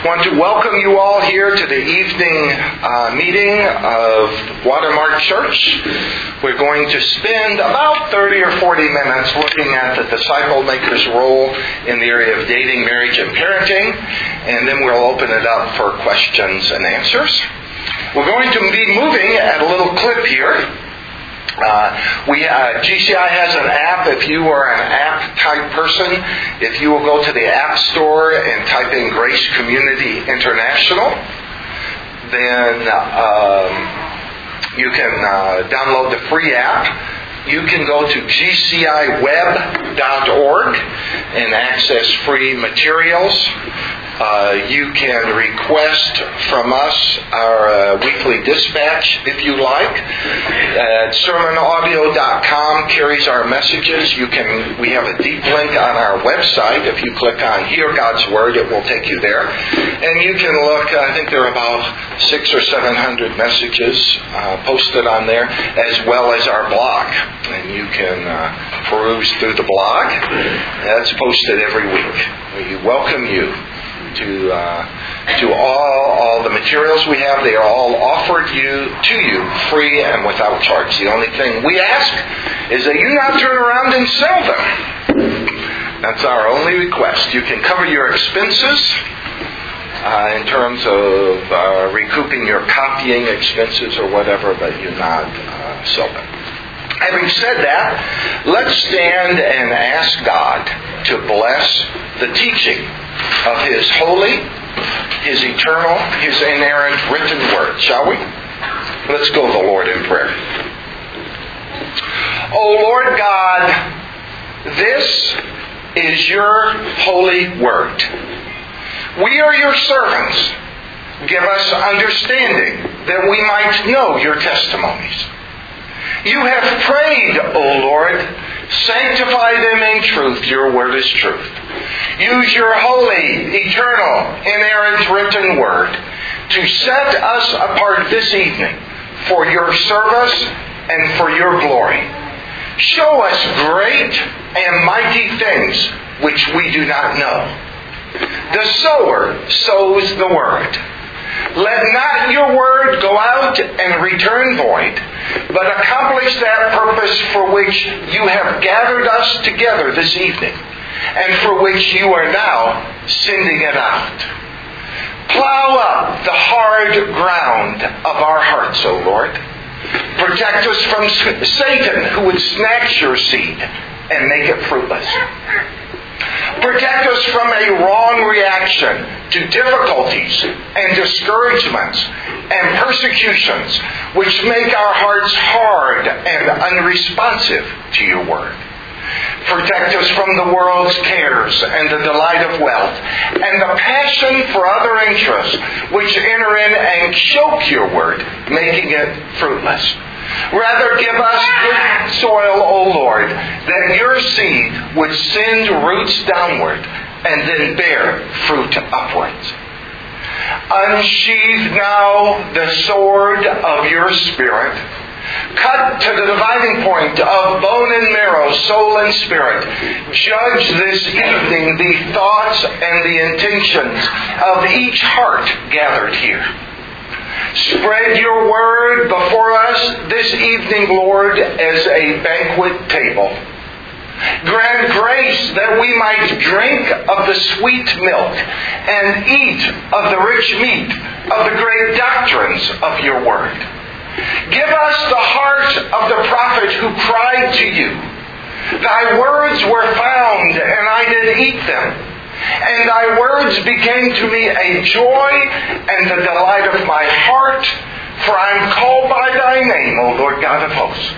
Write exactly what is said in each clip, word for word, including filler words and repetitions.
want to welcome you all here to the evening uh, meeting of Watermark Church. We're going to spend about thirty or forty minutes looking at the disciple maker's role in the area of dating, marriage, and parenting, and then we'll open it up for questions and answers. We're going to be moving at a little clip here. Uh, we uh, G C I has an app. If you are an app type person, if you will go to the App Store and type in Grace Community International, then um, you can uh, download the free app. You can go to G C I web dot org and access free materials. Uh, you can request from us our uh, weekly dispatch if you like. Uh, sermon audio dot com carries our messages. You can. We have a deep link on our website. If you click on Hear God's Word, it will take you there. And you can look, I think there are about six or seven hundred messages uh, posted on there, as well as our blog. And you can uh, peruse through the blog. That's posted every week. We welcome you to uh, to all all the materials we have. They are all offered you to you free and without charge. The only thing we ask is that you not turn around and sell them. That's our only request. You can cover your expenses uh, in terms of uh, recouping your copying expenses or whatever, but you not uh, sell them. Having said that, let's stand and ask God to bless the teaching of His holy, His eternal, His inerrant written word, shall we? Let's go to the Lord in prayer. O Lord God, this is your holy word. We are your servants. Give us understanding that we might know your testimonies. You have prayed, O Lord, sanctify them in truth. Your word is truth. Use your holy, eternal, inerrant written word to set us apart this evening for your service and for your glory. Show us great and mighty things which we do not know. The sower sows the word. Let not your word go out and return void, but accomplish that purpose for which you have gathered us together this evening, and for which you are now sending it out. Plow up the hard ground of our hearts, O Lord. Protect us from Satan, who would snatch your seed and make it fruitless. Protect us from a wrong reaction to difficulties and discouragements and persecutions which make our hearts hard and unresponsive to your word. Protect us from the world's cares and the delight of wealth and the passion for other interests which enter in and choke your word, making it fruitless. Rather, give us good soil, O Lord, that your seed would send roots downward and then bear fruit upwards. Unsheathe now the sword of your Spirit. Cut to the dividing point of bone and marrow, soul and spirit. Judge this evening the thoughts and the intentions of each heart gathered here. Spread your word before us this evening, Lord, as a banquet table. Grant grace that we might drink of the sweet milk and eat of the rich meat of the great doctrines of your word. Give us the heart of the prophet who cried to you, Thy words were found, and I did eat them. And thy words became to me a joy and the delight of my heart, for I am called by thy name, O Lord God of hosts.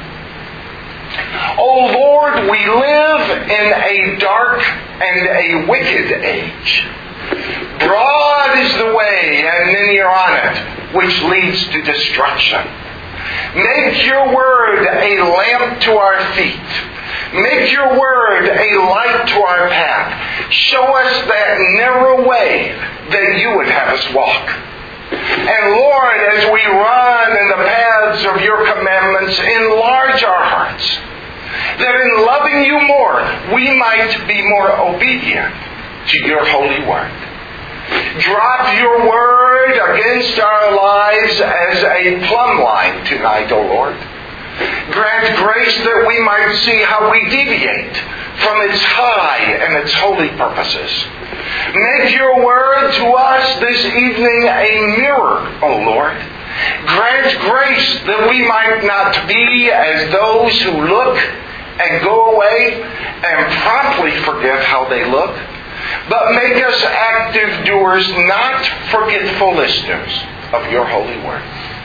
O Lord, we live in a dark and a wicked age. Broad is the way, and many are on it, which leads to destruction. Make your word a lamp to our feet. Make your word a light to our path. Show us that narrow way that you would have us walk. And Lord, as we run in the paths of your commandments, enlarge our hearts, that in loving you more, we might be more obedient to your holy word. Drop your word against our lives as a plumb line tonight, O Lord. Grant grace that we might see how we deviate from its high and its holy purposes. Make your word to us this evening a mirror, O Lord. Grant grace that we might not be as those who look and go away and promptly forget how they look, but make us active doers, not forgetful listeners of your holy word.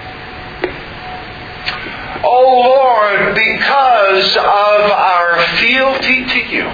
O Lord, because of our fealty to you,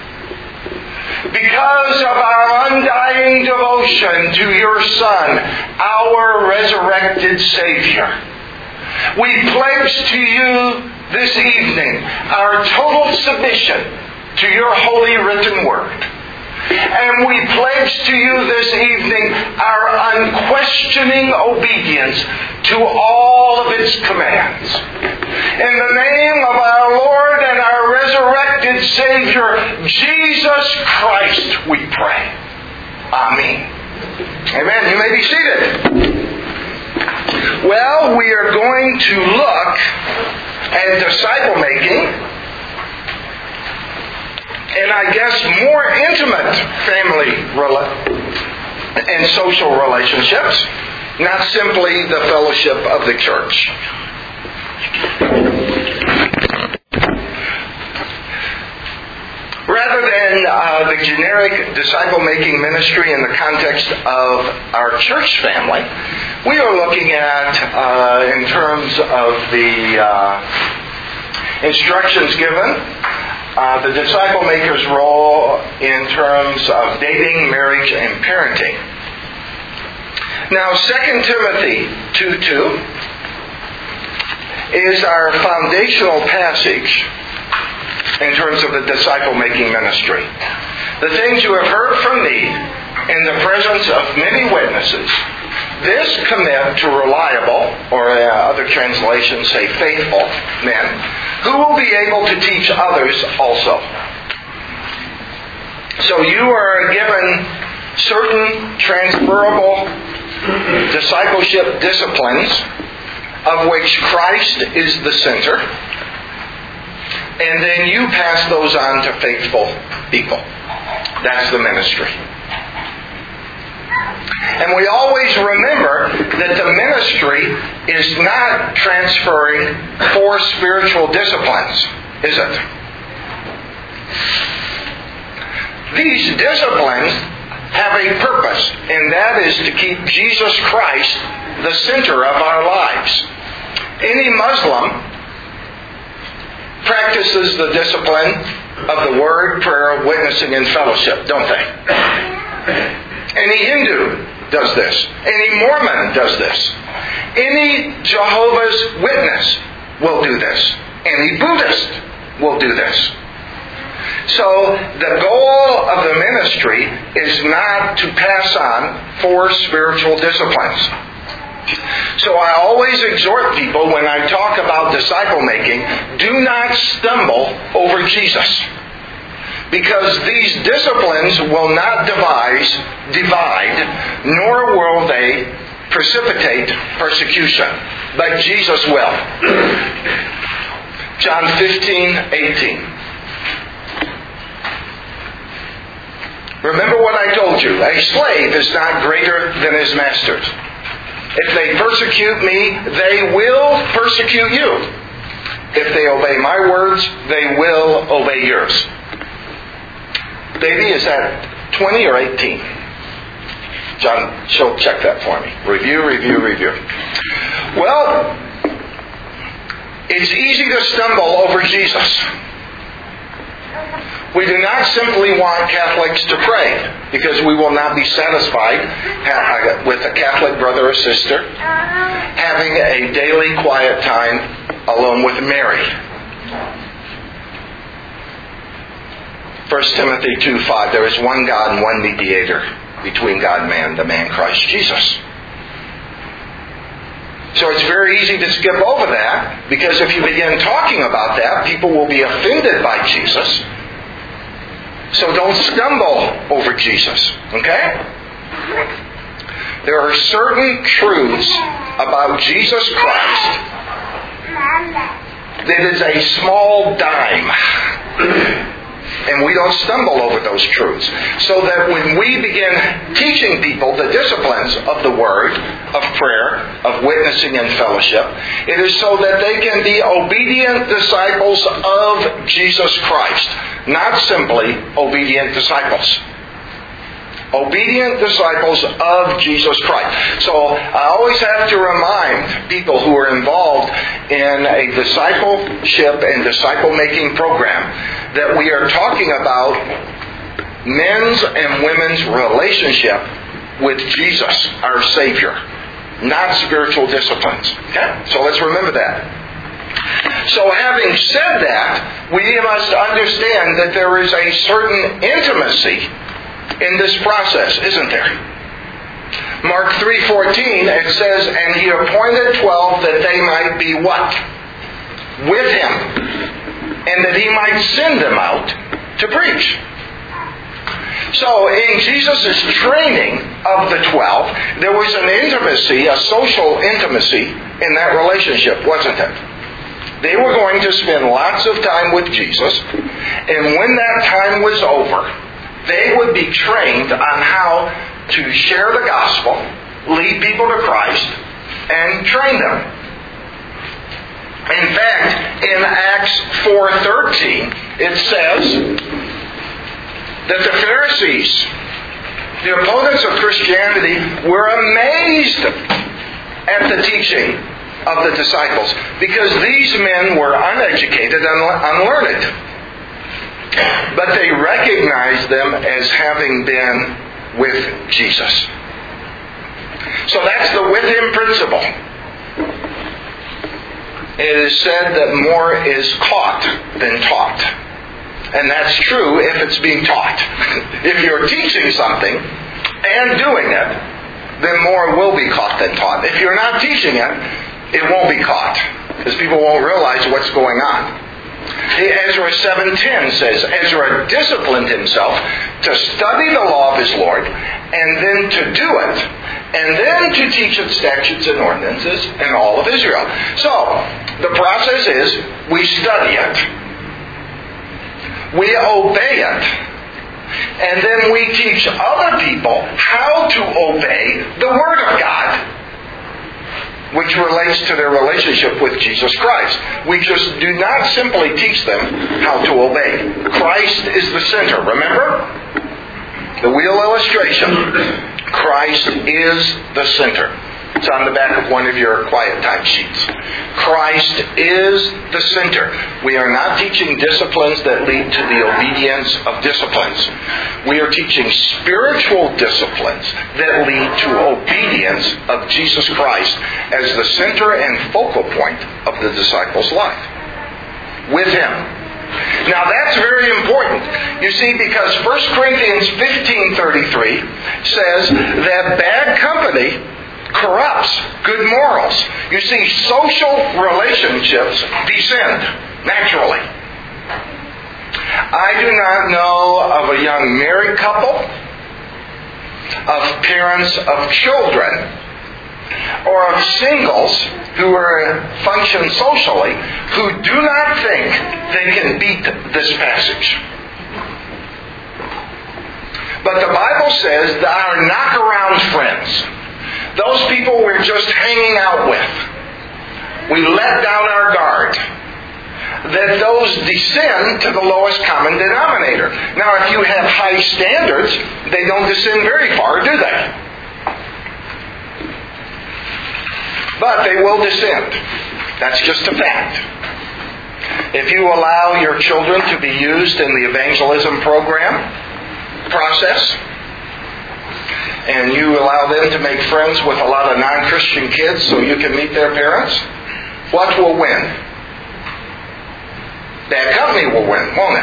because of our undying devotion to your Son, our resurrected Savior, we pledge to you this evening our total submission to your holy written word. And we pledge to you this evening our unquestioning obedience to all of its commands. In the name of our Lord and our resurrected Savior, Jesus Christ, we pray. Amen. Amen. You may be seated. Well, we are going to look at disciple making, and I guess more intimate family rela- and social relationships, not simply the fellowship of the church. Rather than uh, the generic disciple-making ministry in the context of our church family, we are looking at, uh, in terms of the uh, instructions given, Uh, the disciple maker's role in terms of dating, marriage, and parenting. Now, Second Timothy two two is our foundational passage in terms of the disciple making ministry. The things you have heard from me in the presence of many witnesses, this commit to reliable, or uh, other translations say faithful, men, who will be able to teach others also. So you are given certain transferable discipleship disciplines of which Christ is the center, and then you pass those on to faithful people. That's the ministry. And we always remember that the ministry is not transferring four spiritual disciplines, is it? These disciplines have a purpose, and that is to keep Jesus Christ the center of our lives. Any Muslim practices the discipline of the word, prayer, witnessing, and fellowship, don't they? Any Hindu does this. Any Mormon does this. Any Jehovah's Witness will do this. Any Buddhist will do this. So the goal of the ministry is not to pass on four spiritual disciplines. So I always exhort people when I talk about disciple making, do not stumble over Jesus. Because these disciplines will not devise, divide, nor will they precipitate persecution. But Jesus will. John fifteen eighteen. Remember what I told you. A slave is not greater than his master. If they persecute me, they will persecute you. If they obey my words, they will obey yours. Baby, is that twenty or eighteen? John, she'll check that for me. Review, review, review. Well, it's easy to stumble over Jesus. We do not simply want Catholics to pray, because we will not be satisfied with a Catholic brother or sister having a daily quiet time alone with Mary. First Timothy two five, there is one God and one mediator between God and man, the man Christ Jesus. So it's very easy to skip over that, because if you begin talking about that, people will be offended by Jesus. So don't stumble over Jesus. Okay? There are certain truths about Jesus Christ that is a small dime. And we don't stumble over those truths. So that when we begin teaching people the disciplines of the Word, of prayer, of witnessing and fellowship, it is so that they can be obedient disciples of Jesus Christ, not simply obedient disciples. Obedient disciples of Jesus Christ. So I always have to remind people who are involved in a discipleship and disciple-making program that we are talking about men's and women's relationship with Jesus, our Savior, not spiritual disciplines. Okay? So let's remember that. So having said that, we must understand that there is a certain intimacy in this process, isn't there? Mark three fourteen, it says, and he appointed twelve that they might be what? With him. And that he might send them out to preach. So in Jesus' training of the twelve, there was an intimacy, a social intimacy in that relationship, wasn't it? They were going to spend lots of time with Jesus, and when that time was over, they would be trained on how to share the gospel, lead people to Christ, and train them. In fact, in Acts four thirteen, it says that the Pharisees, the opponents of Christianity, were amazed at the teaching of the disciples because these men were uneducated and unlearned. But they recognized them as having been with Jesus. So that's the with him principle. It is said that more is caught than taught. And that's true if it's being taught. If you're teaching something and doing it, then more will be caught than taught. If you're not teaching it, it won't be caught, because people won't realize what's going on. Ezra seven ten says, Ezra disciplined himself to study the law of his Lord, and then to do it, and then to teach its statutes and ordinances in all of Israel. So, the process is, we study it, we obey it, and then we teach other people how to obey the Word of God, which relates to their relationship with Jesus Christ. We just do not simply teach them how to obey. Christ is the center, remember? The wheel illustration. Christ is the center. It's on the back of one of your quiet time sheets. Christ is the center. We are not teaching disciplines that lead to the obedience of disciplines. We are teaching spiritual disciplines that lead to obedience of Jesus Christ as the center and focal point of the disciple's life. With him. Now that's very important. You see, because First Corinthians fifteen thirty-three says that bad company corrupts good morals. You see, social relationships descend naturally. I do not know of a young married couple, of parents of children, or of singles who are function socially who do not think they can beat this passage. But the Bible says that our knockaround friends, those people we're just hanging out with, we let down our guard, that those descend to the lowest common denominator. Now, if you have high standards, they don't descend very far, do they? But they will descend. That's just a fact. If you allow your children to be used in the evangelism program process, and you allow them to make friends with a lot of non-Christian kids so you can meet their parents, what will win? Bad company will win, won't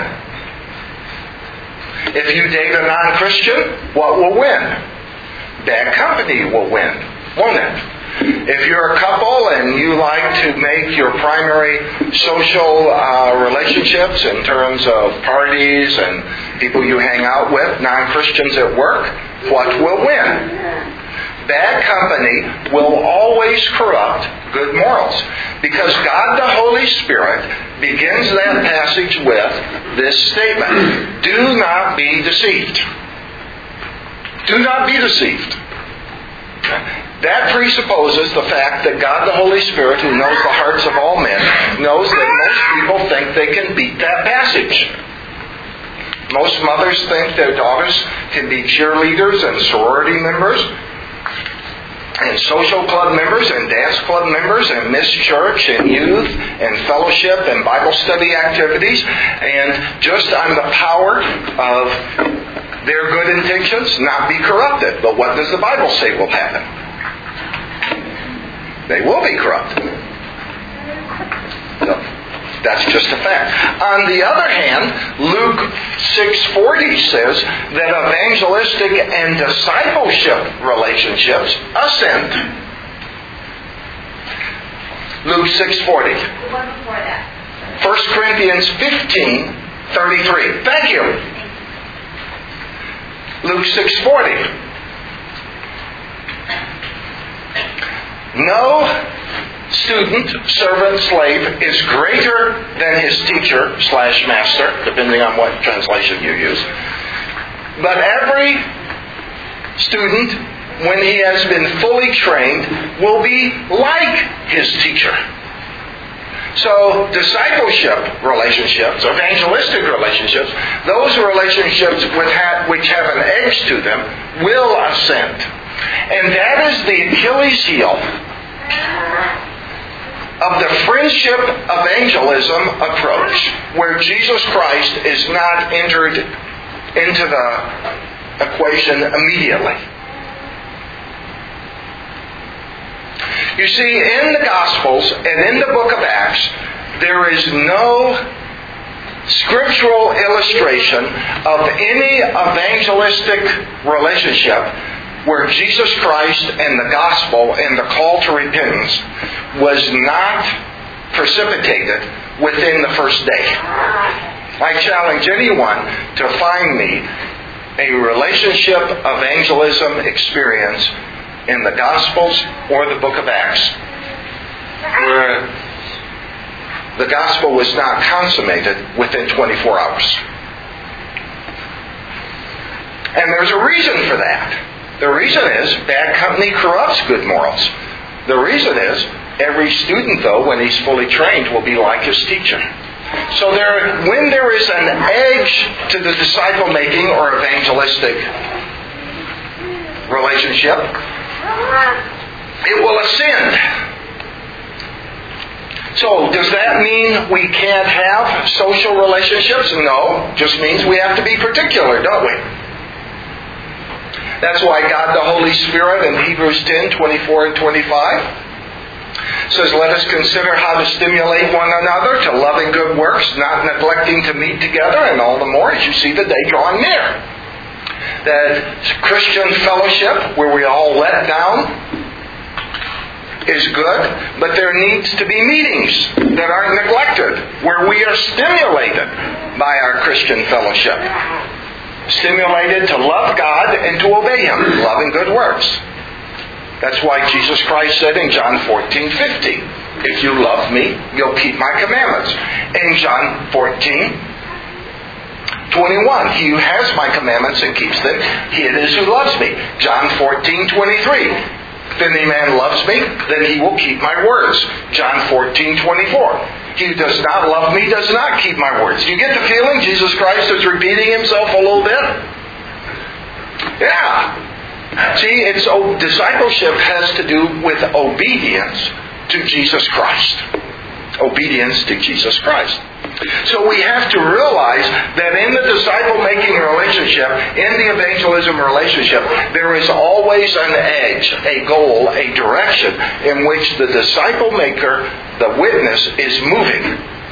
it? If you date a non-Christian, what will win? Bad company will win, won't it? If you're a couple and you like to make your primary social uh, relationships in terms of parties and people you hang out with, non-Christians at work, what will win? Bad company will always corrupt good morals. Because God the Holy Spirit begins that passage with this statement: do not be deceived. Do not be deceived. That presupposes the fact that God the Holy Spirit, who knows the hearts of all men, knows that most people think they can beat that passage. Most mothers think their daughters can be cheerleaders and sorority members, and social club members, and dance club members, and Miss Church, and youth, and fellowship, and Bible study activities, and just on the power of their good intentions, not be corrupted. But what does the Bible say will happen? They will be corrupted. So, that's just a fact. On the other hand, Luke six forty says that evangelistic and discipleship relationships ascend. Luke six forty. First Corinthians fifteen thirty-three. Thank you. Luke six forty. No student, servant, slave is greater than his teacher slash master, depending on what translation you use. But every student, when he has been fully trained, will be like his teacher. So discipleship relationships, evangelistic relationships, those relationships which have, which have an edge to them will ascend. And that is the Achilles heel of the friendship evangelism approach, where Jesus Christ is not entered into the equation immediately. You see, in the Gospels and in the book of Acts, there is no scriptural illustration of any evangelistic relationship where Jesus Christ and the gospel and the call to repentance was not precipitated within the first day. I challenge anyone to find me a relationship evangelism experience in the Gospels or the book of Acts where the gospel was not consummated within twenty-four hours. And there's a reason for that. The reason is bad company corrupts good morals. The reason is every student, though, when he's fully trained, will be like his teacher. So there, when there is an edge to the disciple-making or evangelistic relationship, it will ascend. So does that mean we can't have social relationships? No. Just means we have to be particular, don't we? That's why God the Holy Spirit in Hebrews ten, twenty-four and twenty-five says, let us consider how to stimulate one another to love and good works, not neglecting to meet together, and all the more as you see the day drawing near. That Christian fellowship, where we all let down, is good, but there needs to be meetings that aren't neglected, where we are stimulated by our Christian fellowship. Stimulated to love God and to obey Him. Love and good works. That's why Jesus Christ said in John fourteen fifty, if you love me, you'll keep my commandments. In John fourteen twenty-one, he who has my commandments and keeps them, he it is who loves me. John fourteen twenty-three, if any man loves me, then he will keep my words. John fourteen twenty-four. He who does not love me does not keep my words. Do you get the feeling Jesus Christ is repeating himself a little bit? Yeah. See, it's discipleship has to do with obedience to Jesus Christ. Obedience to Jesus Christ. So we have to realize that in the disciple-making relationship, in the evangelism relationship, there is always an edge, a goal, a direction in which the disciple-maker, the witness, is moving.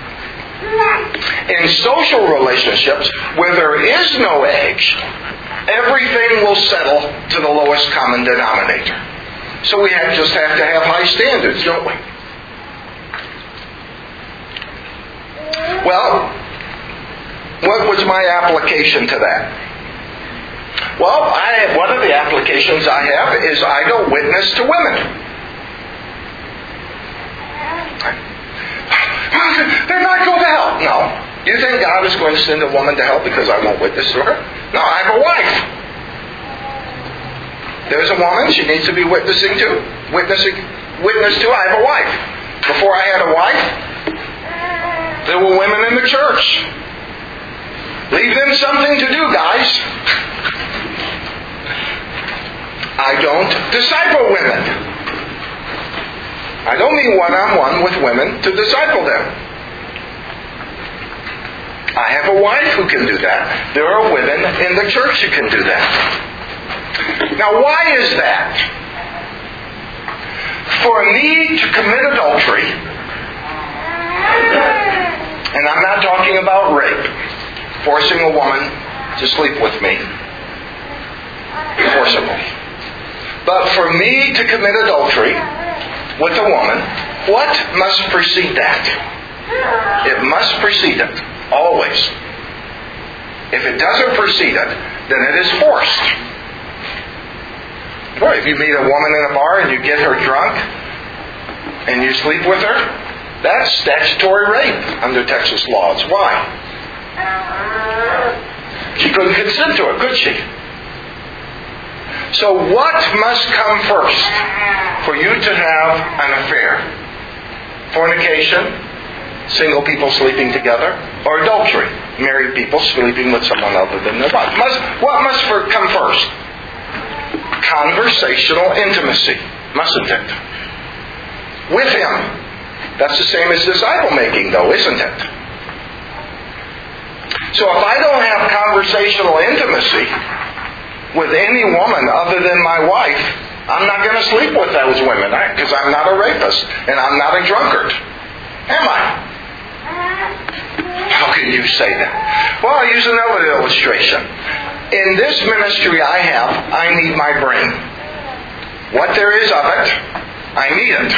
In social relationships, where there is no edge, everything will settle to the lowest common denominator. So we have, just have to have high standards, don't we? Well, what was my application to that? Well, I, one of the applications I have is I go witness to women. They're not going to hell. No. Do you think God is going to send a woman to hell because I won't witness to her? No, I have a wife. There's a woman she needs to be witnessing to. Witnessing, witness to. I have a wife. Before I had a wife, there were women in the church. Leave them something to do, guys. I don't disciple women. I don't mean one-on-one with women to disciple them. I have a wife who can do that. There are women in the church who can do that. Now, why is that? For me to commit adultery, and I'm not talking about rape, forcing a woman to sleep with me, forcible. But for me to commit adultery with a woman, what must precede that? It must precede it. Always. If it doesn't precede it, then it is forced. Well, if you meet a woman in a bar and you get her drunk and you sleep with her, that's statutory rape under Texas laws. Why? She couldn't consent to it, could she? So what must come first for you to have an affair? Fornication? Single people sleeping together, or adultery, married people sleeping with someone other than their wife. Must, what must come first? Conversational intimacy, mustn't it? With him. That's the same as disciple making, though, isn't it? So if I don't have conversational intimacy with any woman other than my wife, I'm not going to sleep with those women, because I'm not a rapist and I'm not a drunkard. Am I? How can you say that? Well, I'll use another illustration. In this ministry I have, I need my brain. What there is of it, I need it.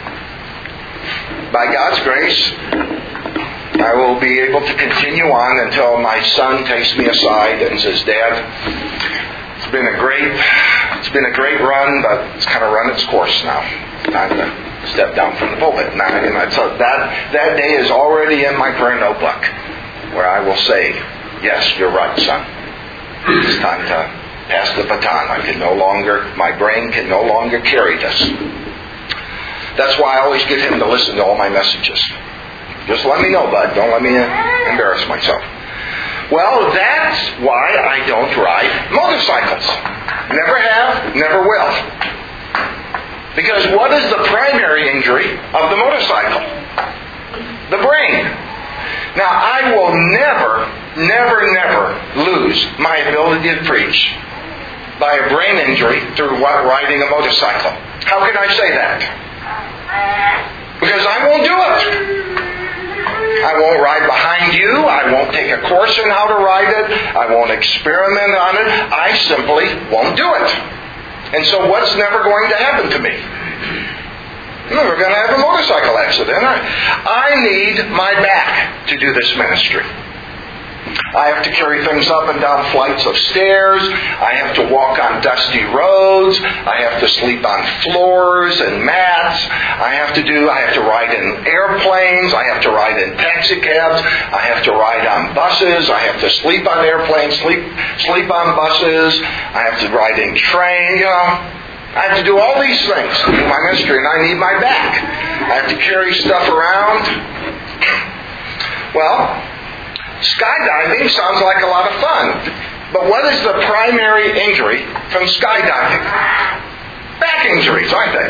By God's grace, I will be able to continue on until my son takes me aside and says, Dad, it's been a great, it's been a great run, but it's kind of run its course now. Time to step down from the pulpit. Now, you know, so that that day is already in my prayer notebook, where I will say, "Yes, you're right, son. It's time to pass the baton. I can no longer, my brain can no longer carry this." That's why I always get him to listen to all my messages. Just let me know, bud. Don't let me embarrass myself. Well, that's why I don't ride motorcycles. Never have, never will. Because what is the primary injury of the motorcycle? The brain. Now, I will never, never, never lose my ability to preach by a brain injury through riding a motorcycle. How can I say that? Because I won't do it. I won't ride behind you. I won't take a course in how to ride it. I won't experiment on it. I simply won't do it. And so what's never going to happen to me? I'm never going to have a motorcycle accident. I, I need my back to do this ministry. I have to carry things up and down flights of stairs. I have to walk on dusty roads. I have to sleep on floors and mats. I have to do, I have to ride in airplanes. I have to ride in taxi cabs. I have to ride on buses. I have to sleep on airplanes, sleep, sleep on buses. I have to ride in trains, you know. I have to do all these things in my ministry, and I need my back. I have to carry stuff around. Well, skydiving sounds like a lot of fun. But what is the primary injury from skydiving? Back injuries, aren't they?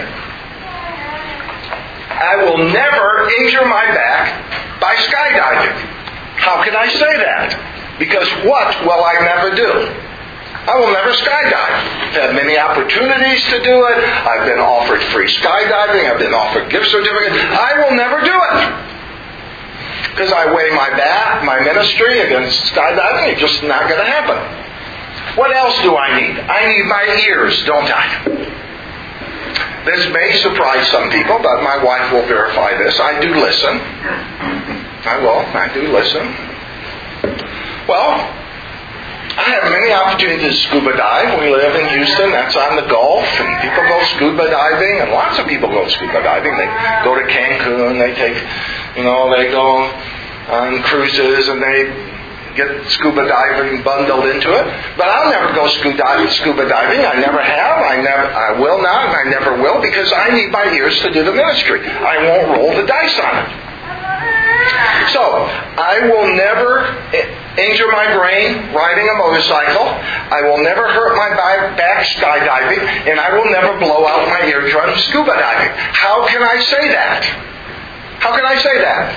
I will never injure my back by skydiving. How can I say that? Because what will I never do? I will never skydive. I've had many opportunities to do it. I've been offered free skydiving. I've been offered gift certificates. I will never do it. Because I weigh my back, my ministry against skydiving. It's just not going to happen. What else do I need? I need my ears, don't I? This may surprise some people, but my wife will verify this. I do listen. I will. I do listen. Well, I have many opportunities to scuba dive. We live in Houston. That's on the Gulf. And people go scuba diving. And lots of people go scuba diving. They go to Cancun. They take, you know, they go on cruises and they get scuba diving bundled into it. But I'll never go scuba diving. Scuba diving. I never have. I never. I will not. And I never will, because I need my ears to do the ministry. I won't roll the dice on it. So I will never injure my brain riding a motorcycle. I will never hurt my back skydiving, and I will never blow out my eardrum scuba diving. How can I say that? How can I say that?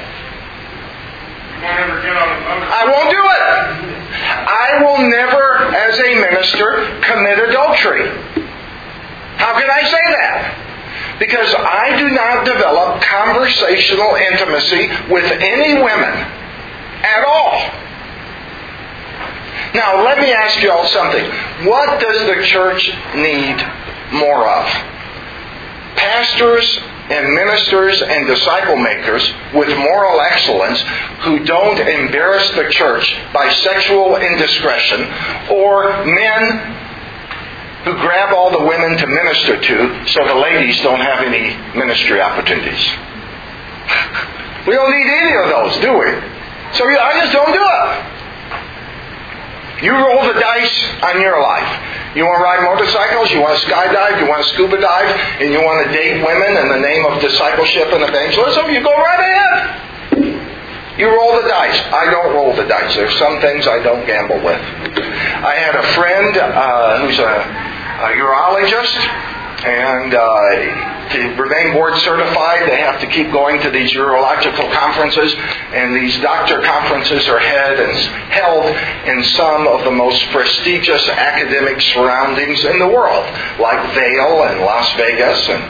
I won't do it. I will never, as a minister, commit adultery. How can I say that? Because I do not develop conversational intimacy with any women at all. Now, let me ask you all something. What does the church need more of? Pastors and ministers and disciple makers with moral excellence who don't embarrass the church by sexual indiscretion, or men who grab all the women to minister to so the ladies don't have any ministry opportunities. We don't need any of those, do we? So I just don't do it. You roll the dice on your life. You want to ride motorcycles, you want to skydive, you want to scuba dive, and you want to date women in the name of discipleship and evangelism, you go right ahead. You roll the dice. I don't roll the dice. There's some things I don't gamble with. I had a friend uh, who's a, a urologist, and uh, to remain board certified, they have to keep going to these urological conferences, and these doctor conferences are held and held in some of the most prestigious academic surroundings in the world, like Vail and Las Vegas and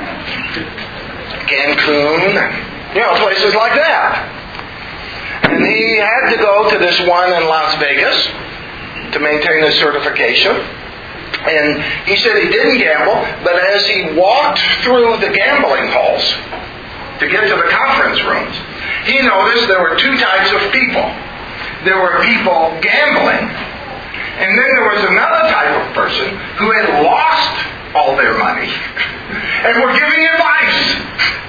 Cancun, and you know, places like that. And he had to go to this one in Las Vegas to maintain his certification. And he said he didn't gamble, but as he walked through the gambling halls to get to the conference rooms, he noticed there were two types of people. There were people gambling, and then there was another type of person who had lost all their money and were giving advice.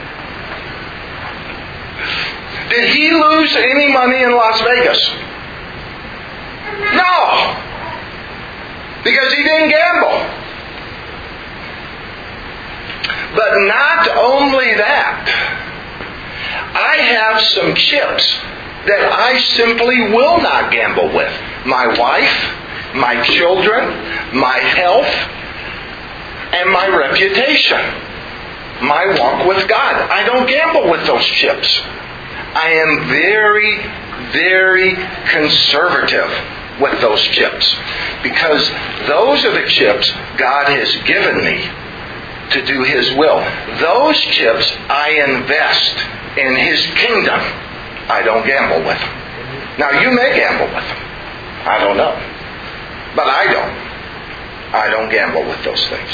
Did he lose any money in Las Vegas? No. Because he didn't gamble. But not only that, I have some chips that I simply will not gamble with. My wife, my children, my health, and my reputation. My walk with God. I don't gamble with those chips. I am very, very conservative with those chips, because those are the chips God has given me to do His will. Those chips I invest in His kingdom. I don't gamble with them. Now, you may gamble with them. I don't know. But I don't. I don't gamble with those things.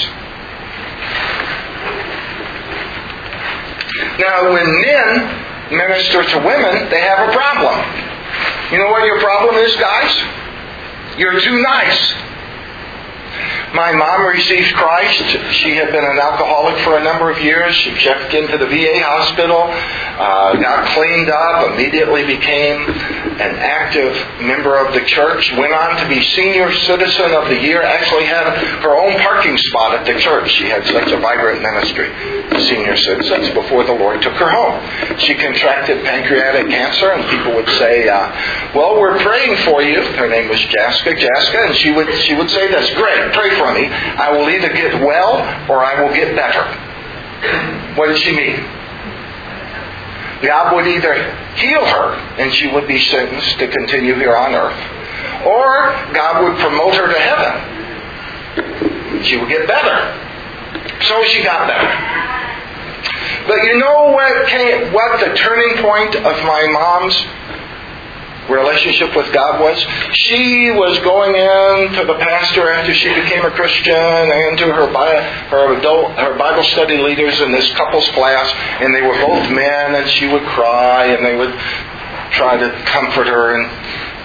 Now, when men minister to women, they have a problem. You know what your problem is, guys? You're too nice. My mom received Christ. She had been an alcoholic for a number of years. She checked into the V A hospital, uh, got cleaned up, immediately became an active member of the church, went on to be Senior Citizen of the Year, actually had her own parking spot at the church. She had such a vibrant ministry to senior citizens before the Lord took her home. She contracted pancreatic cancer, and people would say, uh, well, we're praying for you. Her name was Jaska, Jaska, and she would, she would say this, great, pray for me. I will either get well or I will get better. What did she mean? God would either heal her and she would be sentenced to continue here on earth, or God would promote her to heaven. She would get better. So she got better. But you know what came, what the turning point of my mom's relationship with God was? She was going in to the pastor after she became a Christian, and to her her adult her Bible study leaders in this couples class, and they were both men, and she would cry, and they would try to comfort her, and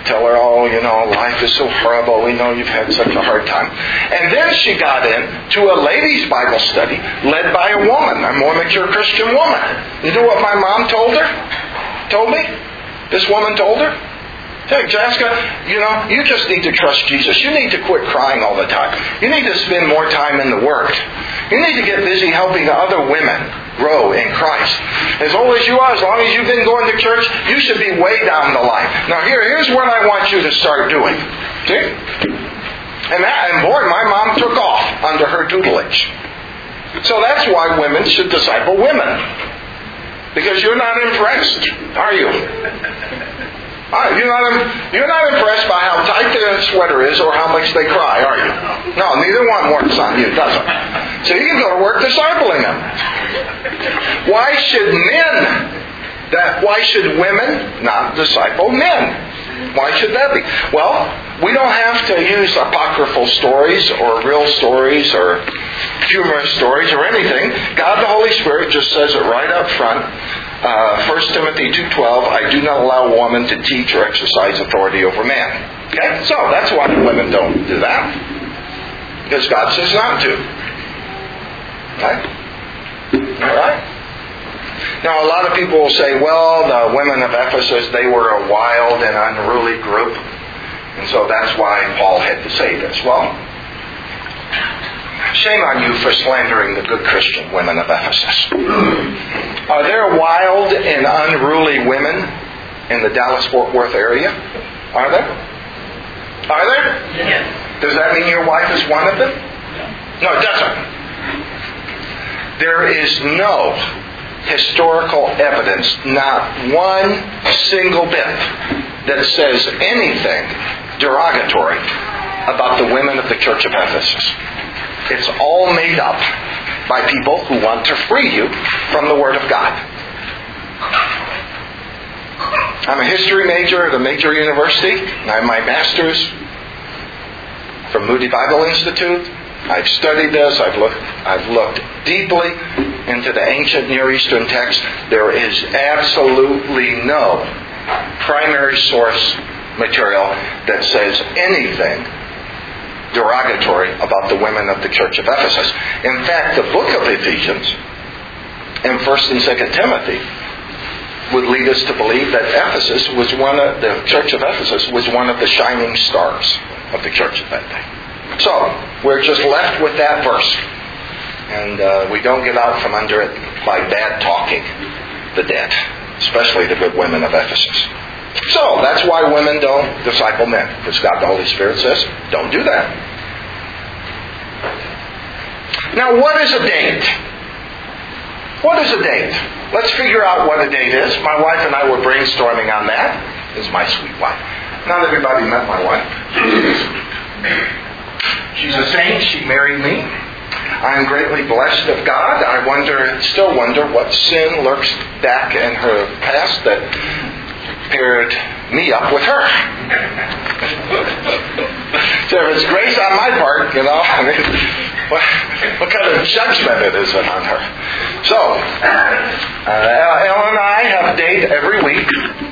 tell her, oh, you know, life is so horrible. We know you've had such a hard time. And then she got in to a ladies' Bible study led by a woman, a more mature Christian woman. You know what my mom told her? Told me? This woman told her? Hey, Jessica, you know, you just need to trust Jesus. You need to quit crying all the time. You need to spend more time in the Word. You need to get busy helping other women grow in Christ. As old as you are, as long as you've been going to church, you should be way down the line. Now here, here's what I want you to start doing. See? And that, and boy, my mom took off under her tutelage. So that's why women should disciple women. Because you're not impressed, are you? You're not, you're not impressed by how tight their sweater is or how much they cry, are you? No, neither one works on you, does it? So you can go to work discipling them. Why should men, that, why should women not disciple men? Why should that be? Well, we don't have to use apocryphal stories or real stories or humorous stories or anything. God the Holy Spirit just says it right up front. Uh, First Timothy two twelve, I do not allow a woman to teach or exercise authority over man. Okay? So that's why women don't do that. Because God says not to. Right? Alright? Now a lot of people will say, well, the women of Ephesus, they were a wild and unruly group. And so that's why Paul had to say this. Well, shame on you for slandering the good Christian women of Ephesus. Are there wild and unruly women in the Dallas-Fort Worth area? Are there? Are there? Yes. Does that mean your wife is one of them? No, it doesn't. There is no historical evidence, not one single bit, that says anything derogatory about the women of the Church of Ephesus. It's all made up by people who want to free you from the Word of God. I'm a history major at a major university. I have my master's from Moody Bible Institute. I've studied this. I've looked, I've looked deeply into the ancient Near Eastern text. There is absolutely no primary source material that says anything derogatory about the women of the Church of Ephesus. In fact, the book of Ephesians and First and Second Timothy would lead us to believe that Ephesus was one of the Church of Ephesus was one of the shining stars of the church at that day. So we're just left with that verse, and uh, we don't get out from under it by bad talking the dead, especially the good women of Ephesus. So that's why women don't disciple men, because God the Holy Spirit says, don't do that. Now, what is a date? What is a date? Let's figure out what a date is. My wife and I were brainstorming on that. This is my sweet wife. Not everybody met my wife. She's a saint. She married me. I am greatly blessed of God. I wonder, still wonder what sin lurks back in her past that paired me up with her. So if it's grace on my part, you know, I mean, what, what kind of judgment it is it on her? So, uh, Ellen and I have a date every week.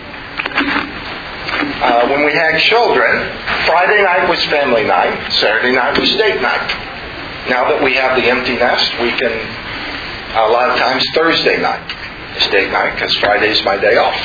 Uh, when we had children, Friday night was family night, Saturday night was date night. Now that we have the empty nest, we can, a lot of times Thursday night is date night, because Friday is my day off.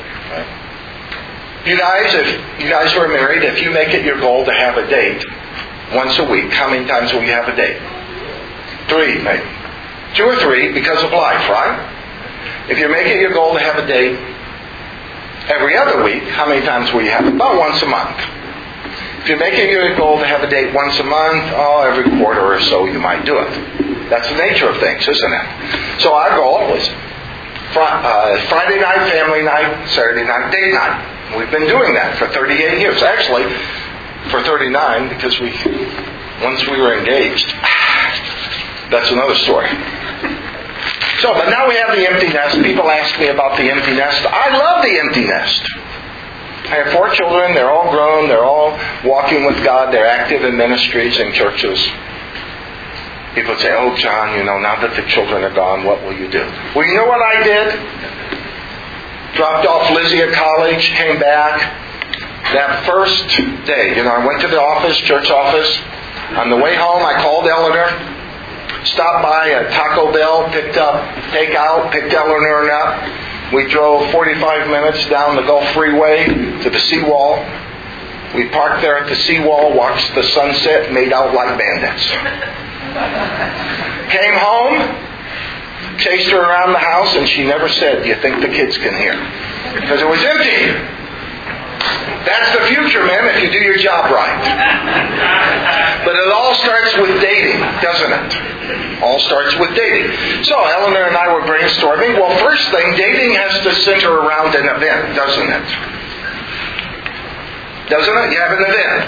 You guys, if you guys who are married, if you make it your goal to have a date once a week, how many times will you have a date? Three, maybe. Two or three because of life, right? If you make it your goal to have a date every other week, how many times will you have it? About once a month. If you make it your goal to have a date once a month, oh, every quarter or so you might do it. That's the nature of things, isn't it? So our goal was uh, Friday night, family night, Saturday night, date night. We've been doing that for thirty-eight years. Actually, for thirty-nine, because we, once we were engaged, that's another story. So, but now we have the empty nest. People ask me about the empty nest. I love the empty nest. I have four children. They're all grown. They're all walking with God. They're active in ministries and churches. People say, oh, John, you know, now that the children are gone, what will you do? Well, you know what I did? Dropped off Lizzie at college, came back, that first day, you know, I went to the office, church office. On the way home, I called Eleanor, stopped by a Taco Bell, picked up takeout, picked Eleanor up. We drove forty-five minutes down the Gulf Freeway to the seawall. We parked there at the seawall, watched the sunset, made out like bandits. Came home, chased her around the house, and she never said, "Do you think the kids can hear?" Because it was empty. That's the future, man, if you do your job right. But it all starts with dating, doesn't it? All starts with dating. So Eleanor and I were brainstorming. Well, first thing, dating has to center around an event, doesn't it? Doesn't it? You have an event.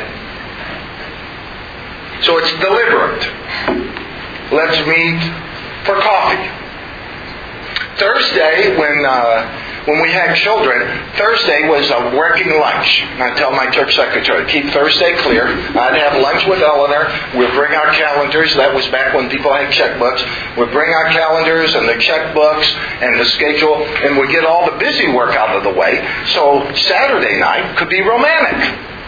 So it's deliberate. Let's meet for coffee. Thursday, when uh, when we had children, Thursday was a working lunch. And I tell my church secretary, keep Thursday clear. I'd have lunch with Eleanor. We'd bring our calendars. That was back when people had checkbooks. We'd bring our calendars and the checkbooks and the schedule, and we'd get all the busy work out of the way. So Saturday night could be romantic.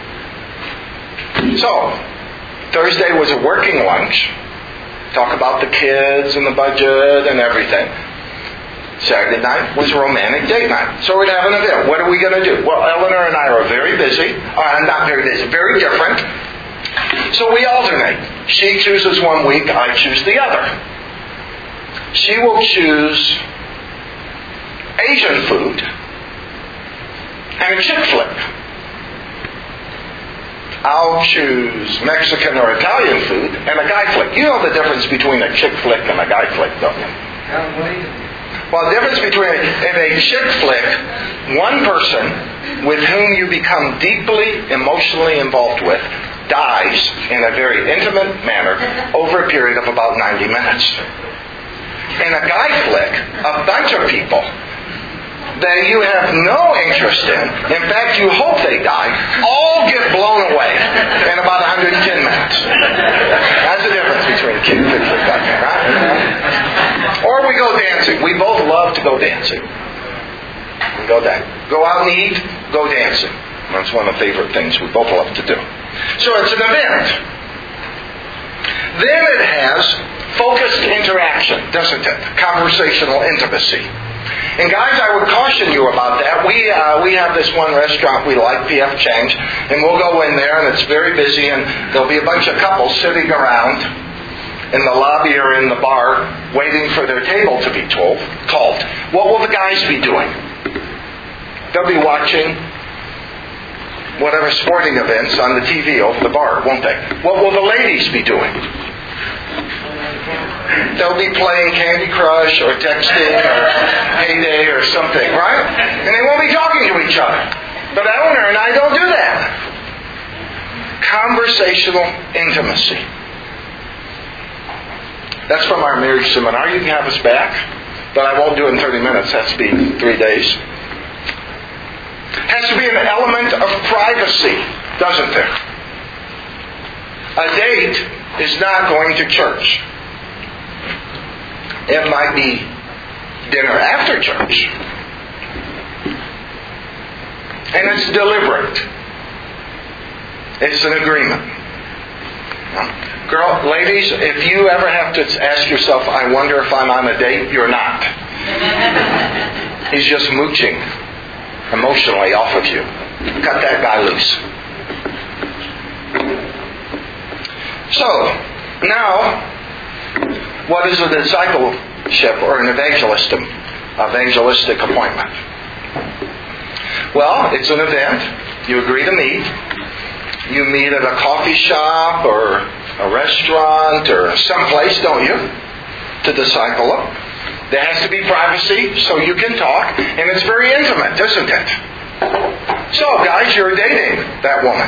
So Thursday was a working lunch. Talk about the kids and the budget and everything. Saturday night was a romantic date night. So we'd have an event. What are we going to do? Well, Eleanor and I are very busy. Uh, not very busy, very different. So we alternate. She chooses one week, I choose the other. She will choose Asian food and a chick flick. I'll choose Mexican or Italian food and a guy flick. You know the difference between a chick flick and a guy flick, don't you? Well, the difference between in a chick flick, one person with whom you become deeply emotionally involved with dies in a very intimate manner over a period of about ninety minutes. In a guy flick, a bunch of people that you have no interest in, in fact you hope they die, all get blown away in about one hundred ten minutes. That's the difference between chick flick and guy flick, right? Or we go dancing. We both love to go dancing. We go da- Go out and eat, go dancing. That's one of the favorite things we both love to do. So it's an event. Then it has focused interaction, doesn't it? Conversational intimacy. And guys, I would caution you about that. We uh, we have this one restaurant we like, P F Chang's, and we'll go in there and it's very busy and there'll be a bunch of couples sitting around in the lobby or in the bar waiting for their table to be told, called. What will the guys be doing? They'll be watching whatever sporting events on the T V over the bar, won't they? What will the ladies be doing? They'll be playing Candy Crush or texting or Payday or something, right? And they won't be talking to each other. But Eleanor and I don't do that. Conversational intimacy. That's from our marriage seminar. You can have us back, but I won't do it in thirty minutes. It has to be three days. It has to be an element of privacy, doesn't there? A date is not going to church. It might be dinner after church. And it's deliberate. It's an agreement. Girl, ladies, if you ever have to ask yourself, I wonder if I'm on a date, you're not. He's just mooching emotionally off of you. Cut that guy loose. So, now, what is a discipleship or an evangelistic, evangelistic appointment? Well, it's an event. You agree to meet. You meet at a coffee shop or a restaurant or someplace, don't you? To disciple them. There has to be privacy so you can talk, and it's very intimate, isn't it? So, guys, you're dating that woman.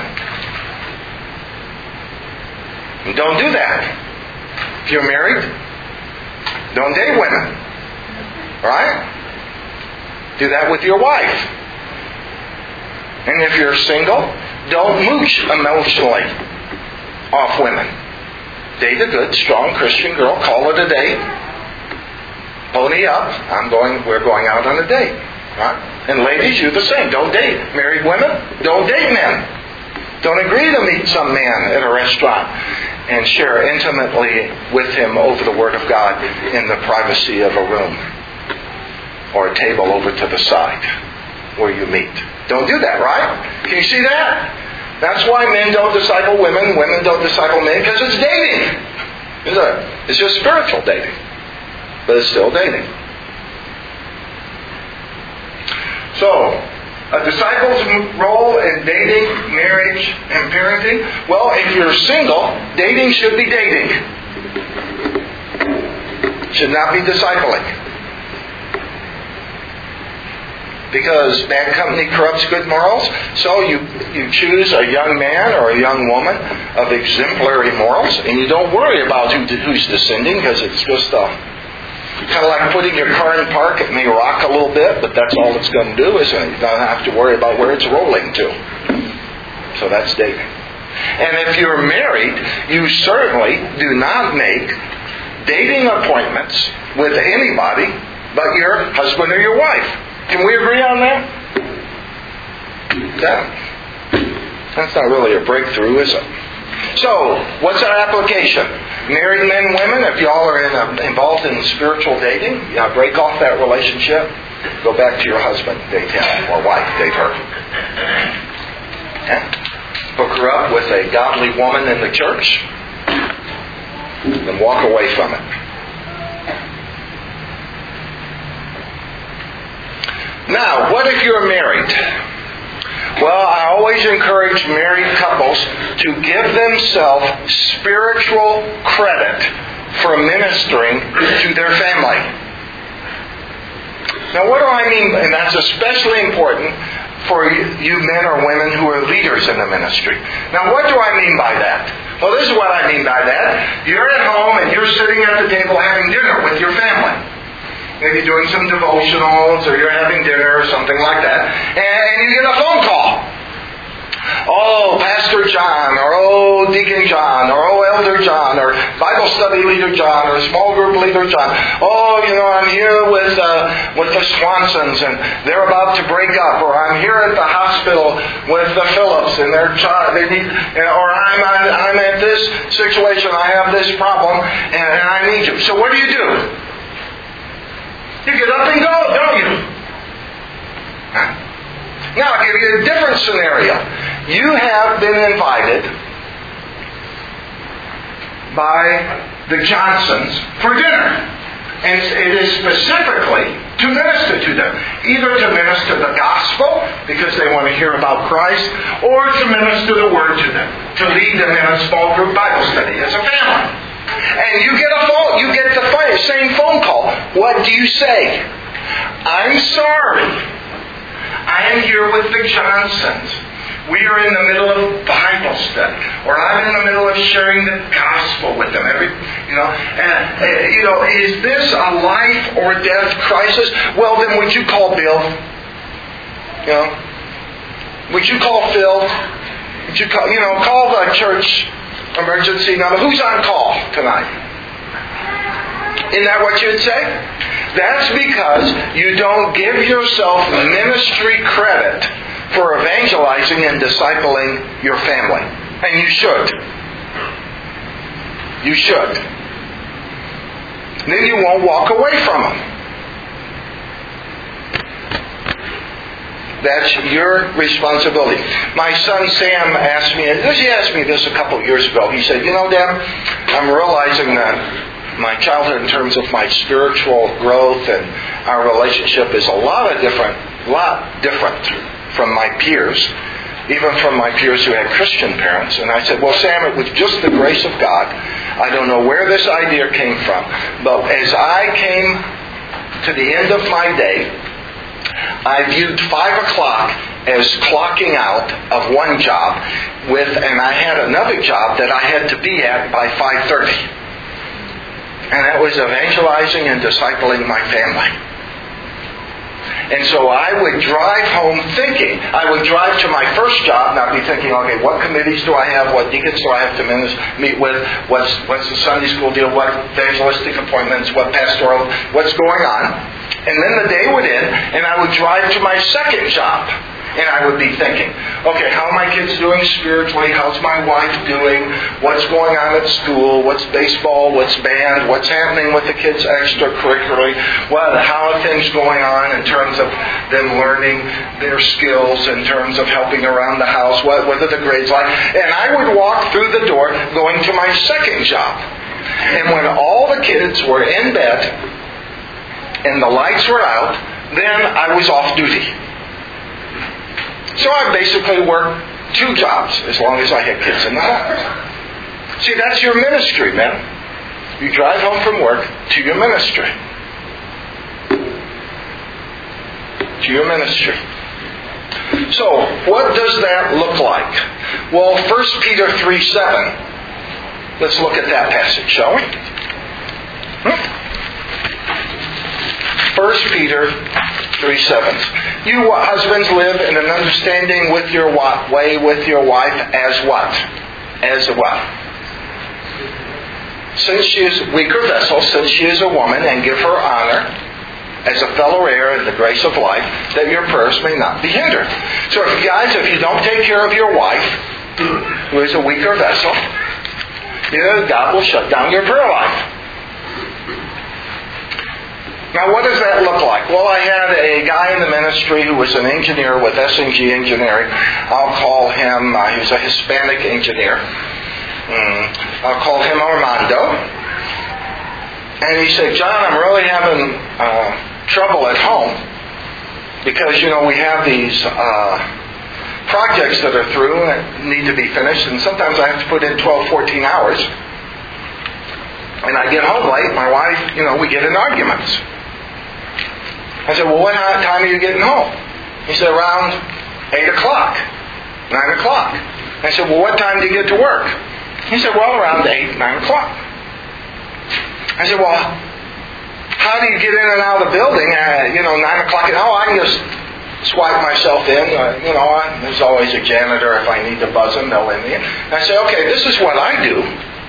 Don't do that. If you're married, don't date women. Right? Do that with your wife. And if you're single, don't mooch emotionally off women. Date a good, strong Christian girl. Call it a date. Pony up. I'm going. We're going out on a date. Right? And ladies, you the same. Don't date married women. Don't date men. Don't agree to meet some man at a restaurant and share intimately with him over the Word of God in the privacy of a room or a table over to the side where you meet. Don't do that, right? Can you see that? That's why men don't disciple women, women don't disciple men, because it's dating. Isn't it? It's just spiritual dating. But it's still dating. So, a disciple's role in dating, marriage, and parenting. Well, if you're single, dating should be dating. Should not be discipling. Because bad company corrupts good morals. So you, you choose a young man or a young woman of exemplary morals, and you don't worry about who, who's descending, because it's just a... kind of like putting your car in park. It may rock a little bit, but that's all it's going to do, isn't it? You don't have to worry about where it's rolling to. So that's dating. And if you're married, you certainly do not make dating appointments with anybody but your husband or your wife. Can we agree on that? Yeah. That's not really a breakthrough, is it? So, what's our application? Married men, women, if y'all are in a, involved in spiritual dating, yeah, break off that relationship. Go back to your husband, date him, or wife, date her. Okay? Hook her up with a godly woman in the church, and walk away from it. Now, what if you're married? Well, I always encourage married couples to give themselves spiritual credit for ministering to their family. Now, what do I mean? And that's especially important for you men or women who are leaders in the ministry. Now, what do I mean by that? Well, this is what I mean by that. You're at home and you're sitting at the table having dinner with your family. Maybe doing some devotionals, or you're having dinner or something like that. And you get a phone call. Oh, Pastor John, or oh, Deacon John, or oh, Elder John, or Bible study leader John, or small group leader John. Oh, you know, I'm here with uh, with the Swansons, and they're about to break up. Or I'm here at the hospital with the Phillips, and their child, they need, or I'm I'm at this situation, I have this problem, and, and I need you. So what do you do? You get up and go, don't you? Huh? Now, I'll give you a different scenario. You have been invited by the Johnsons for dinner. And it is specifically to minister to them. Either to minister the gospel, because they want to hear about Christ, or to minister the word to them. To lead them in a small group Bible study as a family. And you get a phone, you get the same phone call. What do you say? I'm sorry. I am here with the Johnsons. We are in the middle of Bible study, or I'm in the middle of sharing the gospel with them. Every, you know, and uh, you know, is this a life or death crisis? Well, then would you call Bill? You know, would you call Phil? Would you call, you know, call the church emergency number? Who's on call tonight? Isn't that what you'd say? That's because you don't give yourself ministry credit for evangelizing and discipling your family. And you should. You should. Then you won't walk away from them. That's your responsibility. My son Sam asked me, he asked me this a couple of years ago. He said, you know, Dad, I'm realizing that my childhood in terms of my spiritual growth and our relationship is a lot of different, lot different from my peers, even from my peers who had Christian parents. And I said, well, Sam, it was just the grace of God. I don't know where this idea came from, but as I came to the end of my day, I viewed five o'clock as clocking out of one job, with, and I had another job that I had to be at by five thirty. And that was evangelizing and discipling my family. And so I would drive home thinking, I would drive to my first job and I'd be thinking, okay, what committees do I have? What deacons do I have to meet with? What's, what's the Sunday school deal? What evangelistic appointments? What pastoral? What's going on? And then the day would end, and I would drive to my second job. And I would be thinking, okay, how are my kids doing spiritually? How's my wife doing? What's going on at school? What's baseball? What's band? What's happening with the kids extracurricularly? Well, how are things going on in terms of them learning their skills, in terms of helping around the house? What, what are the grades like? And I would walk through the door going to my second job. And when all the kids were in bed and the lights were out, then I was off duty. So I basically worked two jobs as long as I had kids in the home. See, that's your ministry, man. You drive home from work to your ministry. To your ministry. So, what does that look like? Well, First Peter three seven. Let's look at that passage, shall we? First Peter three seven. You husbands live in an understanding with your way with your wife as what? As what? Since she is a weaker vessel, since she is a woman, and give her honor as a fellow heir in the grace of life, that your prayers may not be hindered. So if guys, if you don't take care of your wife, who is a weaker vessel, you know, God will shut down your prayer life. Now, what does that look like? Well, I had a guy in the ministry who was an engineer with S and G Engineering. I'll call him, uh, he was a Hispanic engineer. Mm, I'll call him Armando. And he said, John, I'm really having uh, trouble at home because, you know, we have these uh, projects that are through and need to be finished, and sometimes I have to put in twelve, fourteen hours. And I get home late, my wife, you know, we get in arguments. I said, well, what time are you getting home? He said, around eight o'clock, nine o'clock. I said, well, what time do you get to work? He said, well, around eight, nine o'clock. I said, well, how do you get in and out of the building at, you know, nine o'clock? Oh, I can just swipe myself in. Uh, you know, I, there's always a janitor. If I need to buzz them, they'll let me in. And I said, okay, this is what I do.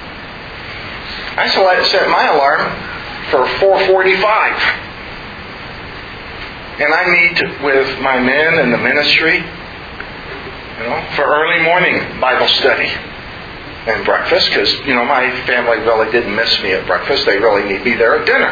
I set my alarm for four forty-five. And I meet with my men in the ministry, you know, for early morning Bible study and breakfast, because, you know, my family really didn't miss me at breakfast. They really need me there at dinner.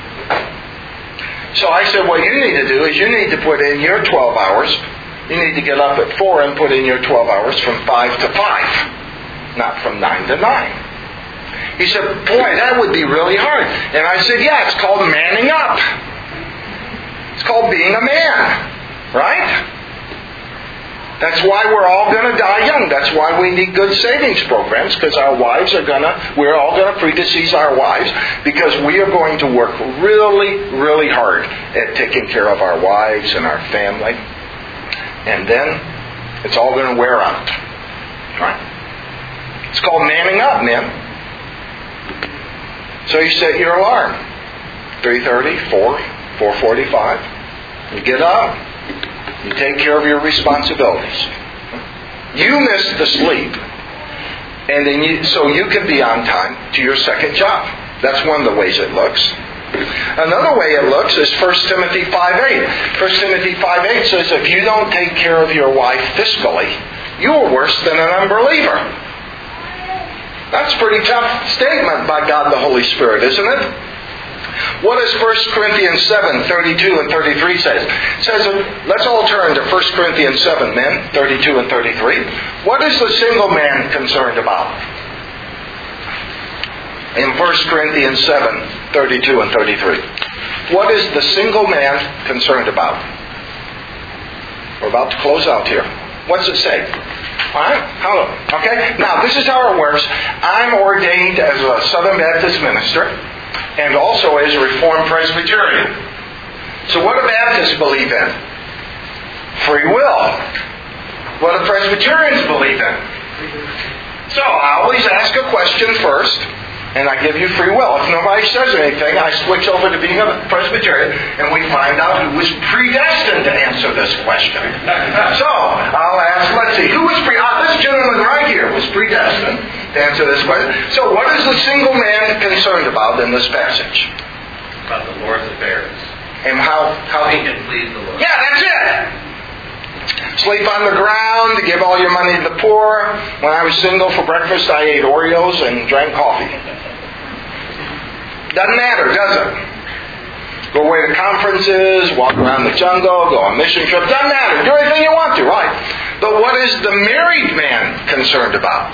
So I said, what you need to do is you need to put in your twelve hours. You need to get up at four and put in your twelve hours from five to five, not from nine to nine. He said, boy, that would be really hard. And I said, yeah, it's called manning up. It's called being a man, right? That's why we're all going to die young. That's why we need good savings programs, because our wives are going to, we're all going to predecease our wives, because we are going to work really, really hard at taking care of our wives and our family. And then it's all going to wear out, right? It's called manning up, men. So you set your alarm, three thirty, four, four forty-five. You get up. You take care of your responsibilities. You miss the sleep, and then you, so you can be on time to your second job. That's one of the ways it looks. Another way it looks is First Timothy five eight. First Timothy five eight says, if you don't take care of your wife fiscally, you're worse than an unbeliever. That's a pretty tough statement by God the Holy Spirit, isn't it? What does First Corinthians seven thirty-two and thirty-three say? It says, let's all turn to First Corinthians seven, men, thirty-two and thirty-three. What is the single man concerned about? In First Corinthians seven, thirty-two and thirty-three. What is the single man concerned about? We're about to close out here. What's it say? Alright? Hello. Okay? Now, this is how it works. I'm ordained as a Southern Baptist minister, and also as a Reformed Presbyterian. So what do Baptists believe in? Free will. What do Presbyterians believe in? So I always ask a question first, and I give you free will. If nobody says anything, I switch over to being a Presbyterian, and we find out who was predestined to answer this question. So I'll ask, let's see, who was pre? Ah, this gentleman right here was predestined to answer this question. So what is the single man concerned about in this passage? About the Lord's affairs. And how, how He can please the Lord. Yeah, that's it. Sleep on the ground, give all your money to the poor. When I was single, for breakfast I ate Oreos and drank coffee. Doesn't matter, does it? Go away to conferences, walk around the jungle, go on mission trips. Doesn't matter. Do anything you want to, right? But what is the married man concerned about?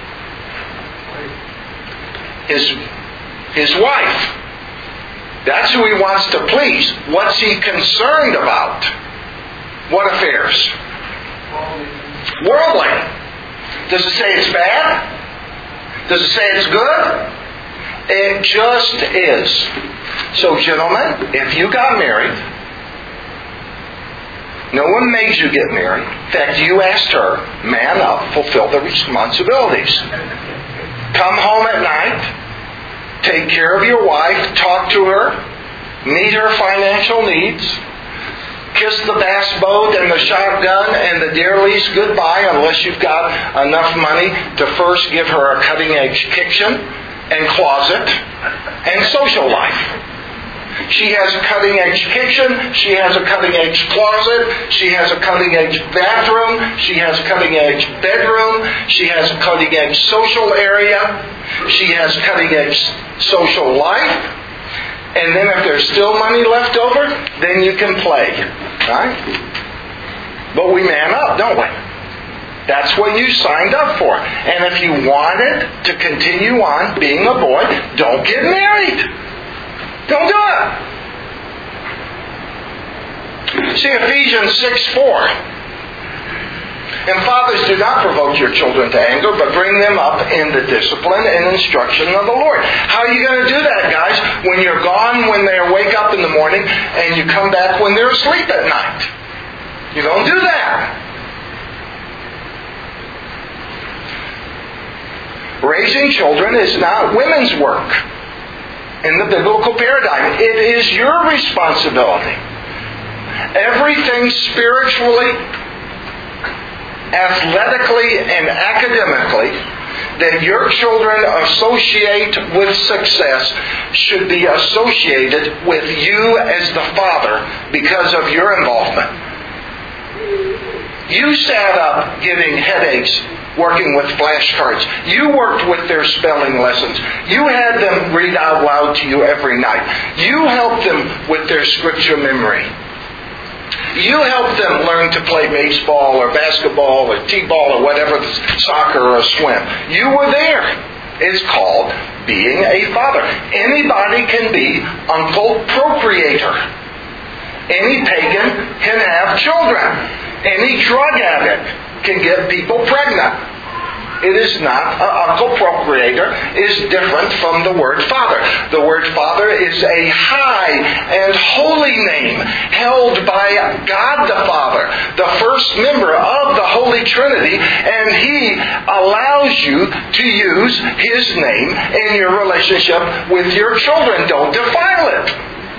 His, his wife. That's who he wants to please. What's he concerned about? What affairs? Worldly. Does it say it's bad? Does it say it's good? It just is. So gentlemen, if you got married, no one made you get married. In fact, you asked her, man up, fulfill the responsibilities. Come home at night, take care of your wife, talk to her, meet her financial needs, kiss the bass boat and the shotgun and the deer lease goodbye unless you've got enough money to first give her a cutting-edge kitchen and closet and social life. She has a cutting-edge kitchen. She has a cutting-edge closet. She has a cutting-edge bathroom. She has a cutting-edge bedroom. She has a cutting-edge social area. She has cutting-edge social life. And then if there's still money left over, then you can play. Right? But we man up, don't we? That's what you signed up for. And if you wanted to continue on being a boy, don't get married. Don't do it. See Ephesians six four. And fathers, do not provoke your children to anger, but bring them up in the discipline and instruction of the Lord. How are you going to do that, guys? When you're gone, when they wake up in the morning, and you come back when they're asleep at night. You don't do that. Raising children is not women's work in the biblical paradigm. It is your responsibility. Everything spiritually, athletically, and academically that your children associate with success should be associated with you as the father because of your involvement. You sat up giving headaches working with flashcards. You worked with their spelling lessons. You had them read out loud to you every night. You helped them with their scripture memory. You helped them learn to play baseball or basketball or t-ball or whatever, soccer or swim. You were there. It's called being a father. Anybody can be uncle procreator. Any pagan can have children. Any drug addict can get people pregnant. It is not, uh, uncle procreator is different from the word father. The word father is a high and holy name held by God the Father, the first member of the Holy Trinity, and He allows you to use His name in your relationship with your children. Don't defile it.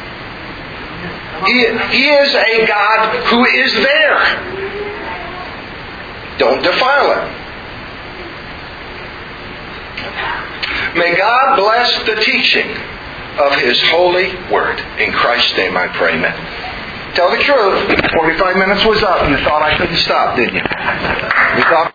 He, he is a God who is there. Don't defile it. May God bless the teaching of His holy word. In Christ's name I pray, amen. Tell the truth. forty-five minutes was up and you thought I couldn't stop, didn't you? You thought